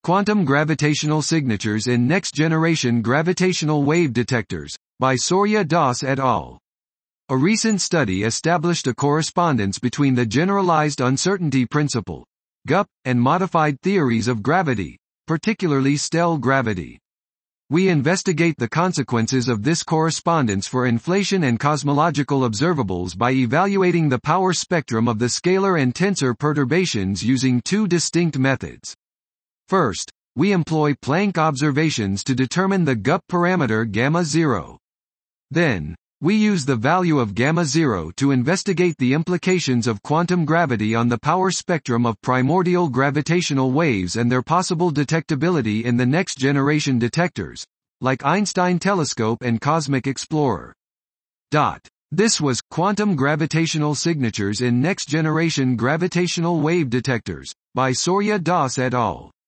Quantum Gravitational Signatures in Next-Generation Gravitational Wave Detectors, by Soria Das et al. A recent study established a correspondence between the Generalized Uncertainty Principle, GUP, and modified theories of gravity, particularly stellar gravity. We investigate the consequences of this correspondence for inflation and cosmological observables by evaluating the power spectrum of the scalar and tensor perturbations using two distinct methods. First, we employ Planck observations to determine the GUP parameter gamma-0. Then, we use the value of gamma-0 to investigate the implications of quantum gravity on the power spectrum of primordial gravitational waves and their possible detectability in the next-generation detectors, like Einstein Telescope and Cosmic Explorer. This was Quantum Gravitational Signatures in Next-Generation Gravitational Wave Detectors, by Soria Das et al.